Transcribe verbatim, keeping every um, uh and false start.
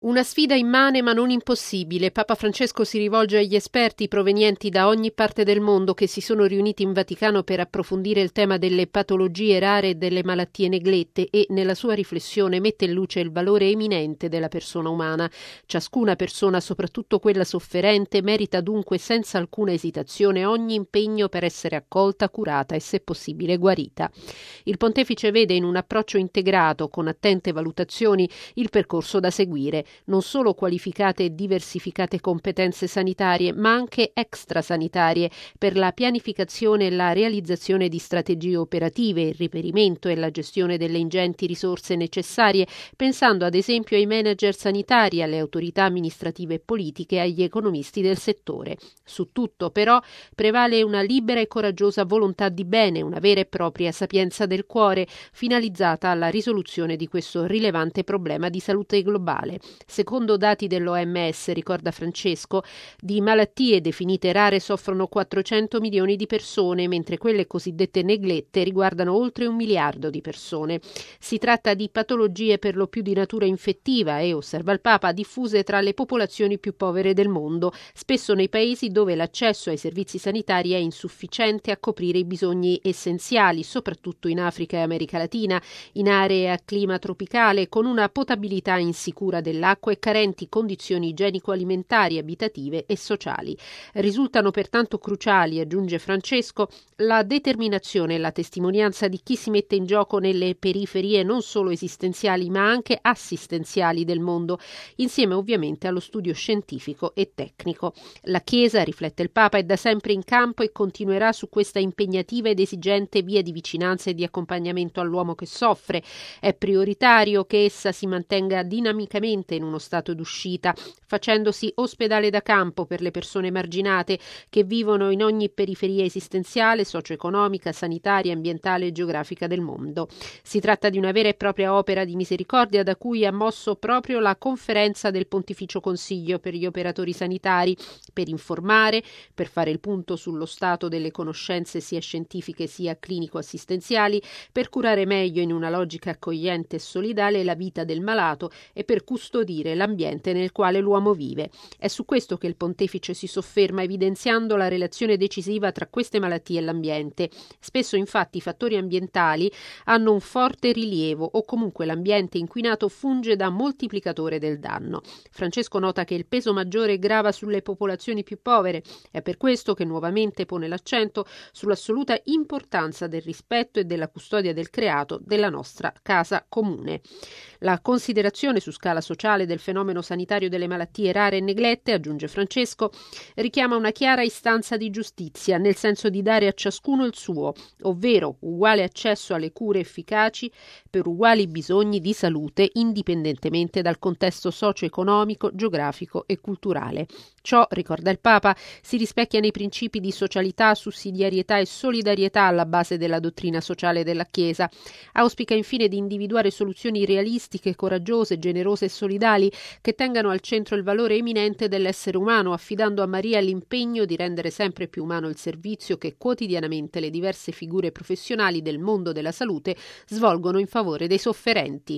Una sfida immane ma non impossibile. Papa Francesco si rivolge agli esperti provenienti da ogni parte del mondo che si sono riuniti in Vaticano per approfondire il tema delle patologie rare e delle malattie neglette e, nella sua riflessione, mette in luce il valore eminente della persona umana. Ciascuna persona, soprattutto quella sofferente, merita dunque senza alcuna esitazione ogni impegno per essere accolta, curata e, se possibile, guarita. Il Pontefice vede in un approccio integrato, con attente valutazioni, il percorso da seguire. Non solo qualificate e diversificate competenze sanitarie, ma anche extrasanitarie per la pianificazione e la realizzazione di strategie operative, il reperimento e la gestione delle ingenti risorse necessarie, pensando ad esempio ai manager sanitari, alle autorità amministrative e politiche e agli economisti del settore. Su tutto, però, prevale una libera e coraggiosa volontà di bene, una vera e propria sapienza del cuore, finalizzata alla risoluzione di questo rilevante problema di salute globale. Secondo dati dell'O M S, ricorda Francesco, di malattie definite rare soffrono quattrocento milioni di persone, mentre quelle cosiddette neglette riguardano oltre un miliardo di persone. Si tratta di patologie per lo più di natura infettiva e, osserva il Papa, diffuse tra le popolazioni più povere del mondo, spesso nei paesi dove l'accesso ai servizi sanitari è insufficiente a coprire i bisogni essenziali, soprattutto in Africa e America Latina, in aree a clima tropicale, con una potabilità insicura dell'acqua e carenti condizioni igienico-alimentari, abitative e sociali. Risultano pertanto cruciali, aggiunge Francesco, la determinazione e la testimonianza di chi si mette in gioco nelle periferie non solo esistenziali ma anche assistenziali del mondo, insieme ovviamente allo studio scientifico e tecnico. La Chiesa, riflette il Papa, è da sempre in campo e continuerà su questa impegnativa ed esigente via di vicinanza e di accompagnamento all'uomo che soffre. È prioritario che essa si mantenga dinamicamente in uno stato d'uscita, facendosi ospedale da campo per le persone emarginate che vivono in ogni periferia esistenziale, socio-economica, sanitaria, ambientale e geografica del mondo. Si tratta di una vera e propria opera di misericordia da cui ha mosso proprio la conferenza del Pontificio Consiglio per gli operatori sanitari, per informare, per fare il punto sullo stato delle conoscenze sia scientifiche sia clinico-assistenziali, per curare meglio in una logica accogliente e solidale la vita del malato e per custodire l'ambiente nel quale l'uomo vive. È su questo che il Pontefice si sofferma, evidenziando la relazione decisiva tra queste malattie e l'ambiente. Spesso infatti i fattori ambientali hanno un forte rilievo o comunque l'ambiente inquinato funge da moltiplicatore del danno. Francesco nota che il peso maggiore grava sulle popolazioni più povere. È per questo che nuovamente pone l'accento sull'assoluta importanza del rispetto e della custodia del creato della nostra casa comune. La considerazione su scala sociale del fenomeno sanitario delle malattie rare e neglette, aggiunge Francesco, richiama una chiara istanza di giustizia, nel senso di dare a ciascuno il suo, ovvero uguale accesso alle cure efficaci per uguali bisogni di salute, indipendentemente dal contesto socio-economico, geografico e culturale. Ciò, ricorda il Papa, si rispecchia nei principi di socialità, sussidiarietà e solidarietà alla base della dottrina sociale della Chiesa. Auspica infine di individuare soluzioni realistiche, coraggiose, generose e solidali che tengano al centro il valore eminente dell'essere umano, affidando a Maria l'impegno di rendere sempre più umano il servizio che quotidianamente le diverse figure professionali del mondo della salute svolgono in favore dei sofferenti.